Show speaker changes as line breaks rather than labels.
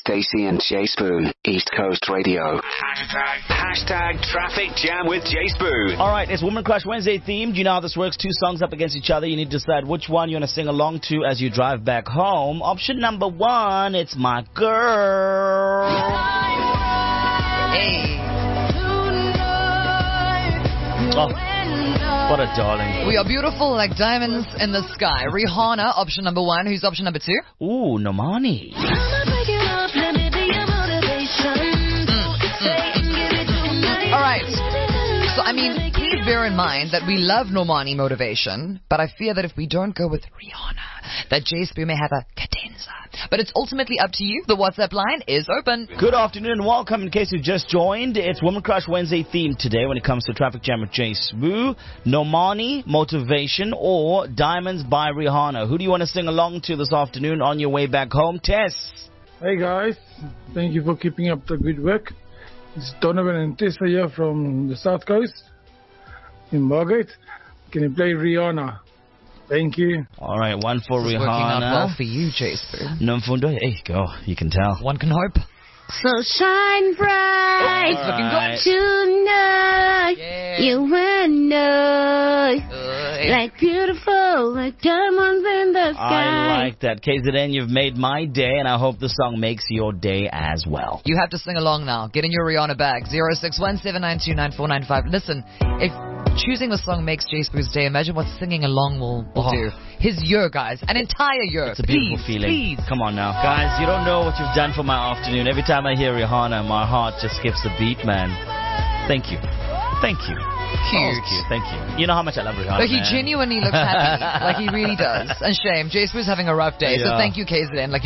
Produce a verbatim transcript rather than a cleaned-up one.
Stacey and Jay Spoon, East Coast Radio. Hashtag, hashtag Traffic Jam with Jay Spoon.
All right, it's Woman Crush Wednesday themed. You know how this works. Two songs up against each other. You need to decide which one you want to sing along to as you drive back home. Option number one, it's My Girl.
Hey.
Oh, what a darling.
We are beautiful like diamonds in the sky. Rihanna, option number one. Who's option number two?
Ooh, Normani.
Mm, mm. All right. So, I mean, please bear in mind that we love Normani motivation, but I fear that if we don't go with Rihanna, that Jay Spoon may have a cadenza. But it's ultimately up to you. The WhatsApp line is open.
Good afternoon and welcome. In case you just joined, it's Woman Crush Wednesday themed today when it comes to Traffic Jam with Jay Spoon, Normani, Motivation, or Diamonds by Rihanna. Who do you want to sing along to this afternoon on your way back home? Tess.
Hey guys, thank you for keeping up the good work. It's Donovan and Tessa here from the South Coast in Margate. Can you play Rihanna? Thank you.
All right, one for
this
Rihanna.
Working out well for you, Jay Spoon.
No Mfundo. There you go. You can tell.
One can hope.
So shine bright
oh, looking good
tonight.
Yeah.
You and I,
uh,
like beautiful, like diamonds in the sky.
I like that. K Z N, you've made my day, and I hope the song makes your day as well.
You have to sing along now. Get in your Rihanna bag. zero six one seven nine two nine four nine five. Listen, if choosing the song makes Jay Spoon's day, imagine what singing along will, will
Oh.
do. His year, guys. An entire year.
It's a beautiful
please,
feeling.
Please.
Come on now. Guys, you don't know what you've done for my afternoon. Every time I hear Rihanna, my heart just skips a beat, man. Thank you. Thank you.
Cute.
Oh, cute. Thank you. You know how much I love Rihanna,
But he
man.
genuinely looks happy. Like he really does. And shame. Jay Spoon's having a rough day. So
Yeah.
thank you, K Z N. Like